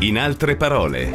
In altre parole.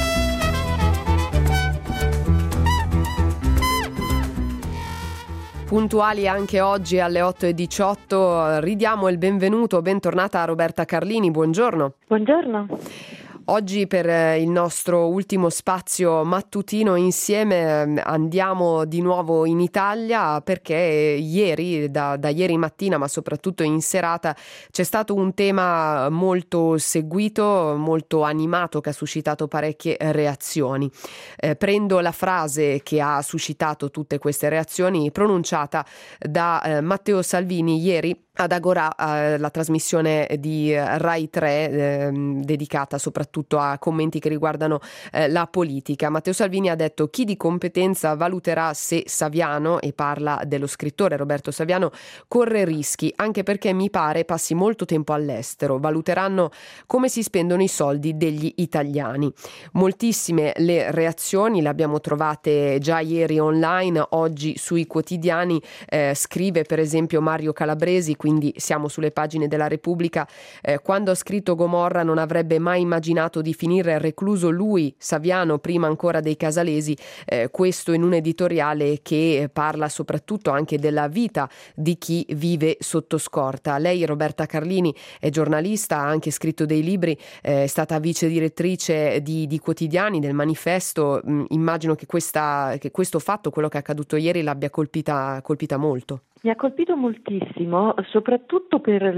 Puntuali anche oggi alle 8:18, ridiamo il bentornata a Roberta Carlini, buongiorno. Buongiorno. Oggi per il nostro ultimo spazio mattutino insieme andiamo di nuovo in Italia perché ieri, da ieri mattina ma soprattutto in serata, c'è stato un tema molto seguito, molto animato, che ha suscitato parecchie reazioni. Prendo la frase che ha suscitato tutte queste reazioni pronunciata da Matteo Salvini ieri ad Agorà, la trasmissione di Rai 3 dedicata soprattutto a commenti che riguardano la politica. Matteo Salvini ha detto: chi di competenza valuterà se Saviano, e parla dello scrittore Roberto Saviano, corre rischi, anche perché mi pare passi molto tempo all'estero, valuteranno come si spendono i soldi degli italiani. Moltissime le reazioni, le abbiamo trovate già ieri online, oggi sui quotidiani. Scrive per esempio Mario Calabresi, quindi siamo sulle pagine della Repubblica: quando ha scritto Gomorra non avrebbe mai immaginato di finire recluso lui, Saviano, prima ancora dei Casalesi. Questo in un editoriale che parla soprattutto anche della vita di chi vive sotto scorta. Lei, Roberta Carlini, è giornalista, ha anche scritto dei libri, è stata vice direttrice di quotidiani, del Manifesto. Immagino che questo fatto, quello che è accaduto ieri, l'abbia colpita molto. Mi ha colpito moltissimo, soprattutto per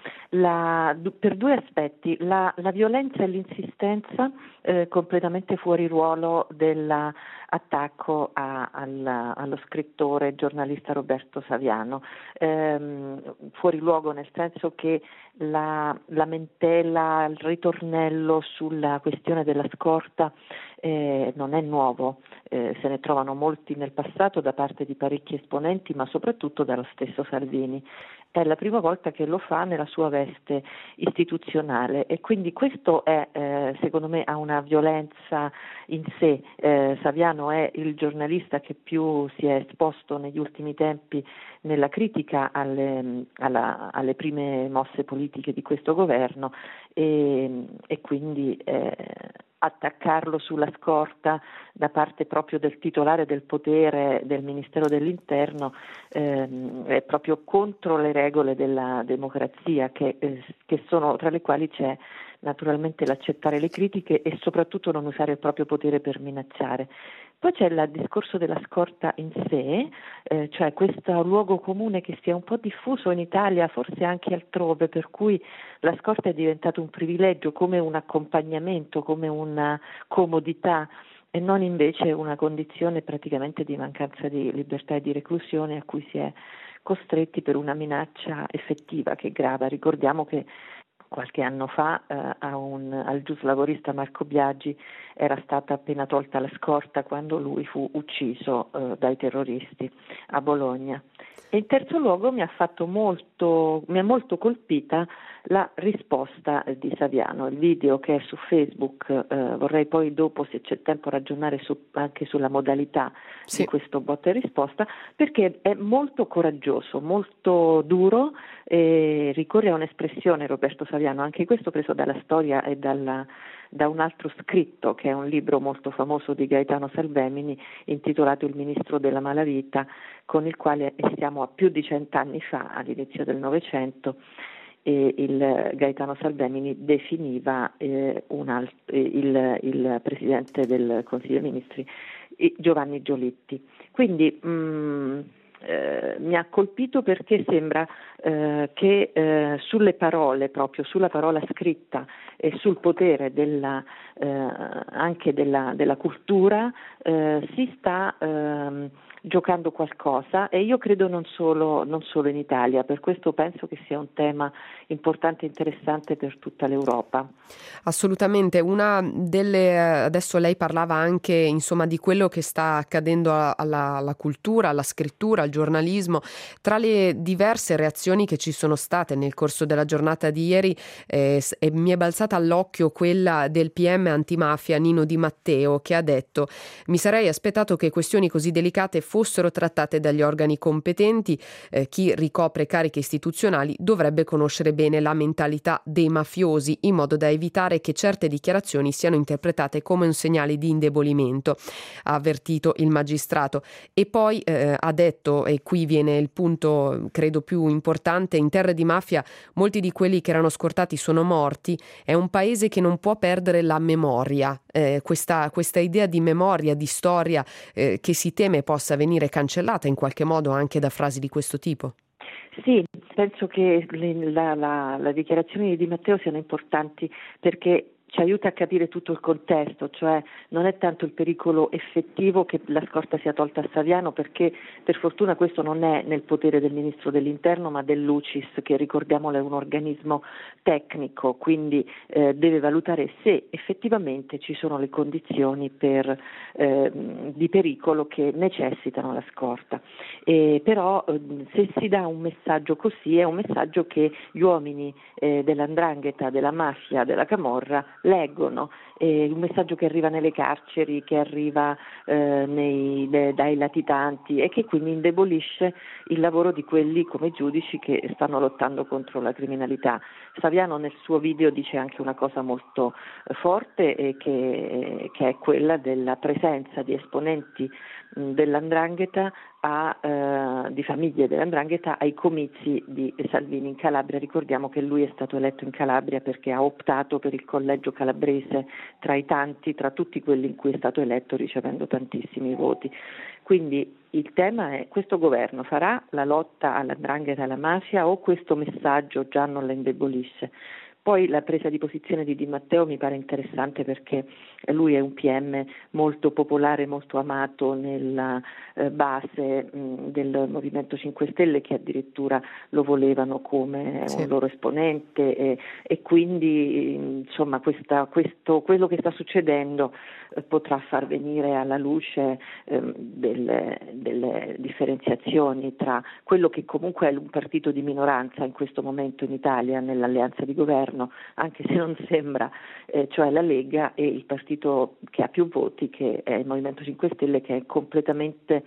due aspetti: la violenza e l'insistenza completamente fuori ruolo dell'attacco allo scrittore giornalista Roberto Saviano. Fuori luogo nel senso che la lamentela, il ritornello sulla questione della scorta non è nuovo, se ne trovano molti nel passato da parte di parecchi esponenti, ma soprattutto dallo stesso Salvini. È la prima volta che lo fa nella sua veste istituzionale e quindi questo è, secondo me, ha una violenza in sé. Saviano è il giornalista che più si è esposto negli ultimi tempi nella critica alle prime mosse politiche di questo governo e quindi attaccarlo sulla scorta da parte proprio del titolare del potere del Ministero dell'Interno è proprio contro le regole della democrazia, che sono, tra le quali c'è naturalmente l'accettare le critiche e soprattutto non usare il proprio potere per minacciare. Poi c'è il discorso della scorta in sé, cioè questo luogo comune che si è un po' diffuso in Italia, forse anche altrove, per cui la scorta è diventato un privilegio, come un accompagnamento, come una comodità e non invece una condizione praticamente di mancanza di libertà e di reclusione a cui si è costretti per una minaccia effettiva che grava. Ricordiamo che qualche anno fa al giuslavorista Marco Biagi era stata appena tolta la scorta quando lui fu ucciso dai terroristi a Bologna. E in terzo luogo mi ha molto colpita la risposta di Saviano, il video che è su Facebook. Vorrei poi dopo, se c'è tempo, ragionare anche sulla modalità di questo botta e risposta, perché è molto coraggioso, molto duro, e ricorre a un'espressione, Roberto Saviano, anche questo preso dalla storia e da un altro scritto, che è un libro molto famoso di Gaetano Salvemini intitolato Il ministro della malavita, con il quale siamo a più di 100 anni fa, all'inizio del Novecento, e il Gaetano Salvemini definiva il presidente del Consiglio dei Ministri Giovanni Giolitti. Quindi mi ha colpito perché sembra che sulle parole, proprio sulla parola scritta e sul potere anche della cultura si sta giocando qualcosa, e io credo non solo in Italia. Per questo penso che sia un tema importante e interessante per tutta l'Europa. Assolutamente. Adesso lei parlava anche, insomma, di quello che sta accadendo alla cultura, alla scrittura, al giornalismo. Tra le diverse reazioni che ci sono state nel corso della giornata di ieri, mi è balzata all'occhio quella del PM antimafia Nino Di Matteo, che ha detto: mi sarei aspettato che questioni così delicate fossero trattate dagli organi competenti. Chi ricopre cariche istituzionali dovrebbe conoscere bene la mentalità dei mafiosi in modo da evitare che certe dichiarazioni siano interpretate come un segnale di indebolimento, ha avvertito il magistrato. E poi ha detto, e qui viene il punto credo più importante: in terra di mafia molti di quelli che erano scortati sono morti, è un paese che non può perdere la memoria, questa idea di memoria, di storia, che si teme possa venire cancellata in qualche modo anche da frasi di questo tipo. Sì, penso che la dichiarazione di Di Matteo siano importanti perché ci aiuta a capire tutto il contesto, cioè non è tanto il pericolo effettivo che la scorta sia tolta a Saviano, perché per fortuna questo non è nel potere del Ministro dell'Interno ma dell'UCIS, che ricordiamolo è un organismo tecnico, quindi deve valutare se effettivamente ci sono le condizioni di pericolo che necessitano la scorta. Però se si dà un messaggio così è un messaggio che gli uomini dell''ndrangheta, della mafia, della camorra leggono, un messaggio che arriva nelle carceri, che arriva dai latitanti e che quindi indebolisce il lavoro di quelli come giudici che stanno lottando contro la criminalità. Saviano nel suo video dice anche una cosa molto forte, che è quella della presenza di esponenti dell''ndrangheta di famiglie dell''ndrangheta ai comizi di Salvini in Calabria. Ricordiamo che lui è stato eletto in Calabria perché ha optato per il collegio calabrese tra tutti quelli in cui è stato eletto, ricevendo tantissimi voti. Quindi il tema è: questo governo farà la lotta all''ndrangheta e alla mafia o questo messaggio già non la indebolisce? Poi la presa di posizione di Di Matteo mi pare interessante perché lui è un PM molto popolare, molto amato nella base del Movimento 5 Stelle, che addirittura lo volevano come un loro esponente, e quindi insomma quello che sta succedendo potrà far venire alla luce delle differenziazioni tra quello che comunque è un partito di minoranza in questo momento in Italia nell'alleanza di governo, anche se non sembra, cioè la Lega, e il partito che ha più voti, che è il Movimento 5 Stelle, che è completamente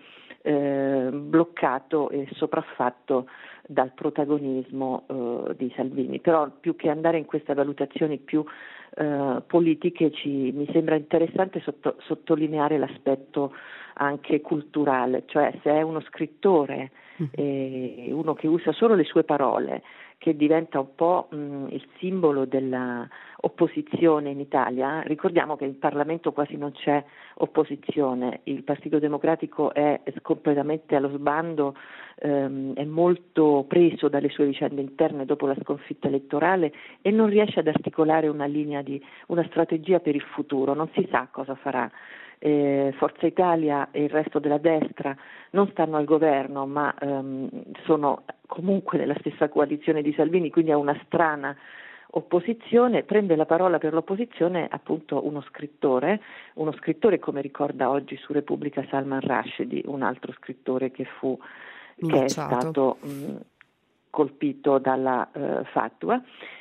bloccato e sopraffatto dal protagonismo di Salvini. Però più che andare in queste valutazioni più politiche mi sembra interessante sottolineare l'aspetto anche culturale, cioè se è uno scrittore, uno che usa solo le sue parole, che diventa un po' il simbolo della opposizione in Italia. Ricordiamo che in Parlamento quasi non c'è opposizione, il Partito Democratico è completamente allo sbando, è molto preso dalle sue vicende interne dopo la sconfitta elettorale e non riesce ad articolare una strategia per il futuro, non si sa cosa farà. Forza Italia e il resto della destra non stanno al governo, ma sono comunque nella stessa coalizione di Salvini, quindi è una strana opposizione. Prende la parola per l'opposizione appunto uno scrittore come ricorda oggi su Repubblica Salman Rushdie, un altro scrittore che è stato colpito dalla fatua,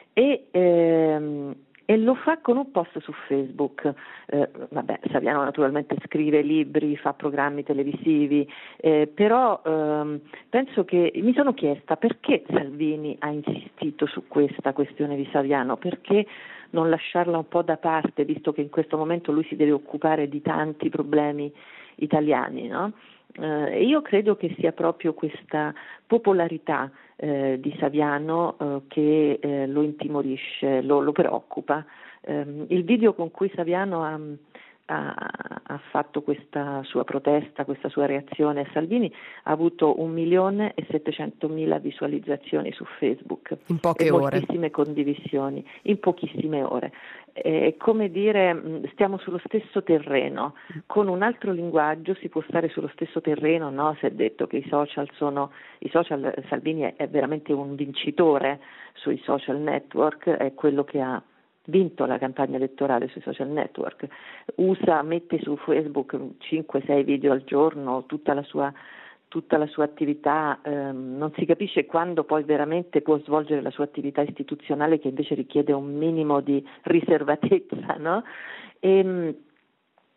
e lo fa con un post su Facebook. Saviano naturalmente scrive libri, fa programmi televisivi, però penso che mi sono chiesta perché Salvini ha insistito su questa questione di Saviano, perché non lasciarla un po' da parte, visto che in questo momento lui si deve occupare di tanti problemi italiani, no? Io credo che sia proprio questa popolarità di Saviano che lo intimorisce, lo preoccupa. Il video con cui Saviano ha fatto questa sua protesta, questa sua reazione a Salvini ha avuto 1.700.000 visualizzazioni su Facebook in poche e ore, moltissime condivisioni in pochissime ore. Come dire, stiamo sullo stesso terreno, con un altro linguaggio si può stare sullo stesso terreno, no? Si è detto che i social, Salvini è veramente un vincitore sui social network, è quello che ha vinto la campagna elettorale sui social network, mette su Facebook 5-6 video al giorno, tutta la sua attività, non si capisce quando poi veramente può svolgere la sua attività istituzionale, che invece richiede un minimo di riservatezza, no?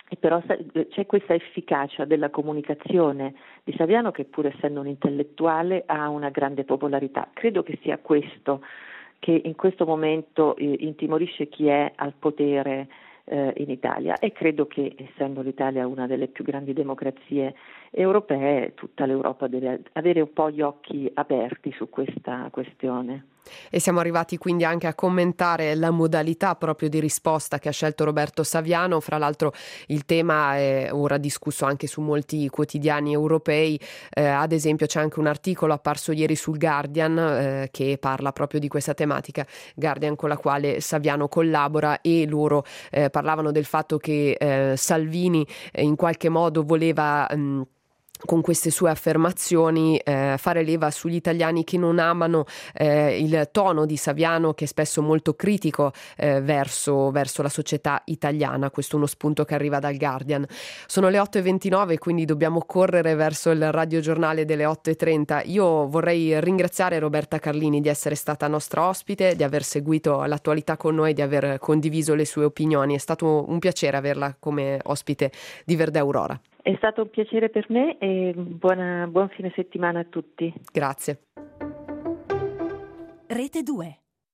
E però c'è questa efficacia della comunicazione di Saviano, che pur essendo un intellettuale ha una grande popolarità. Credo che sia questo che in questo momento intimorisce chi è al potere in Italia, e credo che, essendo l'Italia una delle più grandi democrazie europee, tutta l'Europa deve avere un po' gli occhi aperti su questa questione. E siamo arrivati quindi anche a commentare la modalità proprio di risposta che ha scelto Roberto Saviano. Fra l'altro il tema è ora discusso anche su molti quotidiani europei, ad esempio c'è anche un articolo apparso ieri sul Guardian che parla proprio di questa tematica, Guardian con la quale Saviano collabora, e loro parlavano del fatto che Salvini in qualche modo voleva con queste sue affermazioni fare leva sugli italiani che non amano il tono di Saviano, che è spesso molto critico verso la società italiana. Questo è uno spunto che arriva dal Guardian. Sono le 8:29, quindi dobbiamo correre verso il radiogiornale delle 8:30. Io vorrei ringraziare Roberta Carlini di essere stata nostra ospite, di aver seguito l'attualità con noi, di aver condiviso le sue opinioni. È stato un piacere averla come ospite di Verde Aurora. È stato un piacere per me e buon fine settimana a tutti. Grazie. Rete 2.